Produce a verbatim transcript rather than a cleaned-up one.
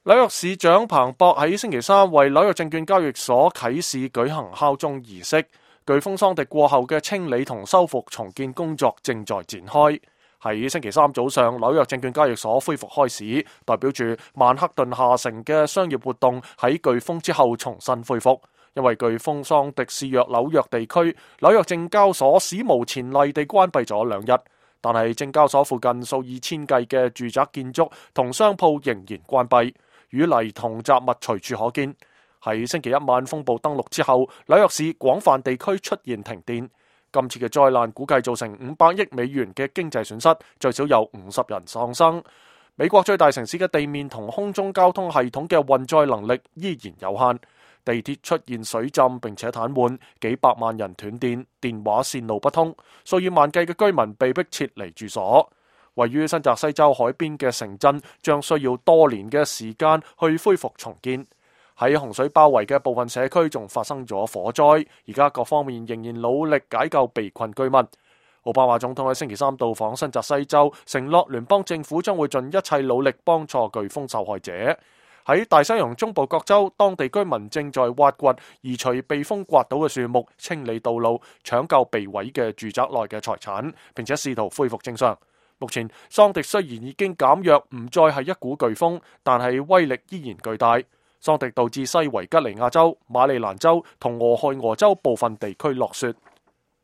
紐約市長彭博喺星期三為紐約證券交易所啟市舉行敲鐘儀式。颶風桑迪過後嘅清理同修復重建工作正在展開。喺星期三早上，紐約證券交易所恢復開市，代表住曼克頓下城嘅商業活動喺颶風之後重新恢復。因為颶風桑迪肆虐紐約地區，紐約證交所史無前例地關閉咗兩日。但係證交所附近數以千計嘅住宅建築同商鋪仍然關閉，雨泥同雜物隨處可見。喺星期一晚風暴登陸之後，紐約市廣泛地區出現停電。今次嘅災難估計造成五百億美元嘅經濟損失，最少有五十人喪生。美國最大城市嘅地面同空中交通系統嘅運載能力依然有限，地鐵出現水浸並且癱瘓，幾百萬人斷電，電話線路不通，數以萬計嘅居民被迫撤離住所。位於新澤西州海邊嘅城鎮將需要多年嘅時間去恢復重建。喺洪水包圍嘅部分社區仲發生咗火災，而家各方面仍然努力解救被困居民。奧巴馬總統喺星期三到訪新澤西州，承諾聯邦政府將會盡一切努力幫助颶風受害者。喺大西洋中部各州，當地居民正在挖掘、移除被風刮倒嘅樹木、清理道路、搶救被毀嘅住宅內嘅財產，並且試圖恢復正常。目前，桑迪雖然已經減弱，唔再係一股颶風，但係威力依然巨大。桑迪導致西維吉尼亞州、馬里蘭州同俄亥俄州部分地區落雪。